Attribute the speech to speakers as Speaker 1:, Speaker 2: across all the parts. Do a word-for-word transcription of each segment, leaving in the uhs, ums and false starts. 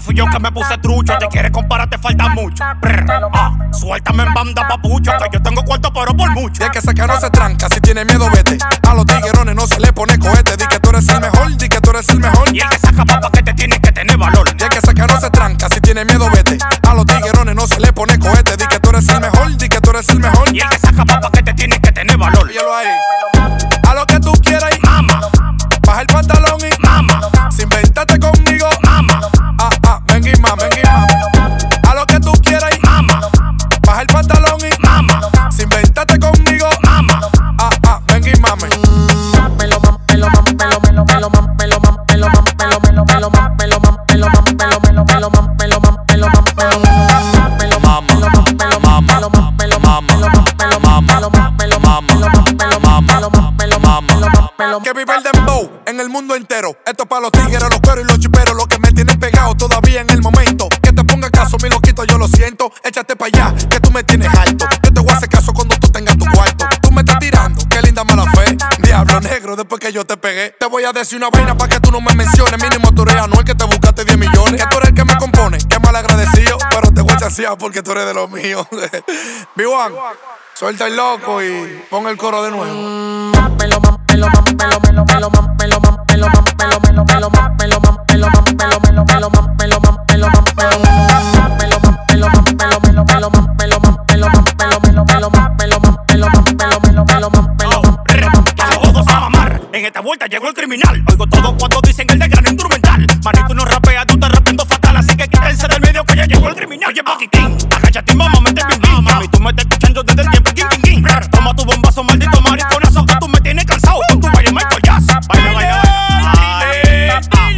Speaker 1: fui yo que me puse trucho. Te quieres comparar, te falta mucho. Brr, ah, suéltame en banda, papucho, que yo tengo cuarto pero por mucho.
Speaker 2: Y el que saca no se tranca, si tiene miedo vete. A los tiguerones no se le pone cohete. Di que tú eres el mejor, di que tú eres el mejor.
Speaker 1: Y el que saca papa que te tiene que tener valor.
Speaker 2: Y el que saca no se tranca, si tiene miedo vete. A los tiguerones no se le pone cohete. Di que tú eres el mejor, di que tú eres el mejor.
Speaker 1: Y el que saca papa que te tiene que tener valor.
Speaker 2: Óyelo ahí. A lo que tú quieras y
Speaker 1: mama,
Speaker 2: baja el pantalón y
Speaker 1: mama,
Speaker 2: sin inventarte conmigo,
Speaker 1: mama,
Speaker 2: ah, ah, ven y mama, ven y mama. A lo que tú quieras y
Speaker 1: mama,
Speaker 2: baja el pantalón y
Speaker 1: mama,
Speaker 2: sin inventarte conmigo,
Speaker 1: mama,
Speaker 2: ah, ah, ven y mame.
Speaker 3: Pelo mam, pelo mam, pelo melo, pelo mam, pelo mam, pelo mam, pelo melo, pelo mam, pelo mam, pelo mam, pelo melo, pelo mam, pelo mam, pelo mam, pelo mam, pelo mam, pelo mam, pelo mam, pelo mam, pelo mam, pelo mam, pelo mam, pelo mam, pelo mam, pelo mam, pelo mam, pelo mam, pelo mam, pelo mam, pelo mam.
Speaker 2: Que vive el dembow en el mundo entero. Esto pa' los tigres, los cueros y los chiperos, los que me tienen pegado todavía en el momento. Que te ponga caso, mi loquito, yo lo siento. Échate pa' allá, que tú me tienes alto. Yo te voy a hacer caso cuando tú tengas tu cuarto. Tú me estás tirando, qué linda mala fe. Diablo negro, después que yo te pegué. Te voy a decir una vaina pa' que tú no me menciones. Mínimo tú eres Anuel, que te buscaste diez millones. Que tú eres el que me compone, que mal agradecido. Pero te voy a chasear porque tú eres de los míos. B uno, suelta el loco y pon el coro de nuevo.
Speaker 3: Pelo mam, pelo mam, pelo melo, pelo mam, pelo mam, pelo mam, pelo melo, pelo mam, pelo mam, pelo mam, pelo melo, pelo mam, pelo mam, pelo mam, pelo mam, pelo mam, pelo mam, pelo melo, pelo mam, pelo mam, pelo mam, pelo melo, pelo mam, pelo mam, pelo mam, pelo melo, pelo mam, pelo mam, pelo mam.
Speaker 1: Todos a mamar. En esta vuelta llegó el criminal. Oigo todo cuando dicen el de gran instrumental. Manito no rapea, tú te rapeando fatal. Así que quítense del medio que ya llegó el criminal. Oye, Paquitín, agáchate, mamá, mete pim pim. Mami, tú me estás escuchando desde el tiempo. King, king, king. Toma tu bombazo, maldito mariconazo, que tú me tienes cansado con tu baile Michael Jackson. Baila, baila, baila.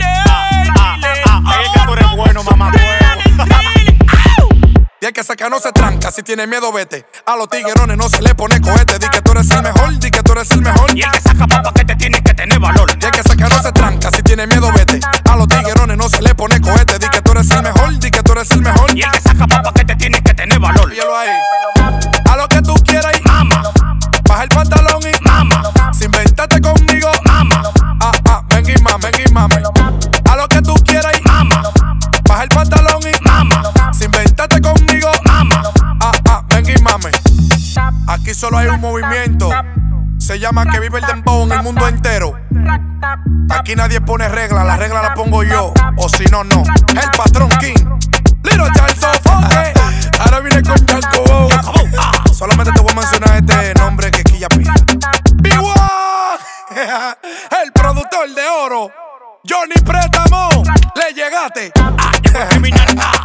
Speaker 1: Ay, es que tú eres bueno, mamá.
Speaker 2: Y el que saca no se tranca, si tiene miedo vete. A los tiguerones no se le pone cohete. Di que tú eres el mejor, di que tú eres el mejor.
Speaker 1: Y el que saca papa que te tiene que tener valor.
Speaker 2: Y el que saca no se tranca, si tiene miedo vete. A los tiguerones no se le pone cohete. Di que tú eres el mejor, di que tú eres el mejor.
Speaker 1: Y el que saca papa que te tiene que tener valor.
Speaker 2: Óyelo ahí. A lo que tú quieras y
Speaker 1: mama,
Speaker 2: baja el pantalón y
Speaker 1: mama,
Speaker 2: sin inventarte conmigo,
Speaker 1: mama,
Speaker 2: ah, ah, ven y mame, ven y mame. A lo que tú quieras y
Speaker 1: mama,
Speaker 2: baja el pantalón y
Speaker 1: mama,
Speaker 2: sin inventarte conmigo,
Speaker 1: mama,
Speaker 2: ah, ah, ven y mame. Aquí solo hay un movimiento, se llama que vive el dembow en el mundo entero. Aquí nadie pone reglas, las reglas las pongo yo, o si no, no. El patrón King, Little Giant Sofoque. Ahora viene con Jacobo. Solamente te voy a mencionar este nombre que Quilla pide. B uno, el productor de oro, Johnny Préstamo. Le llegaste.
Speaker 1: criminal.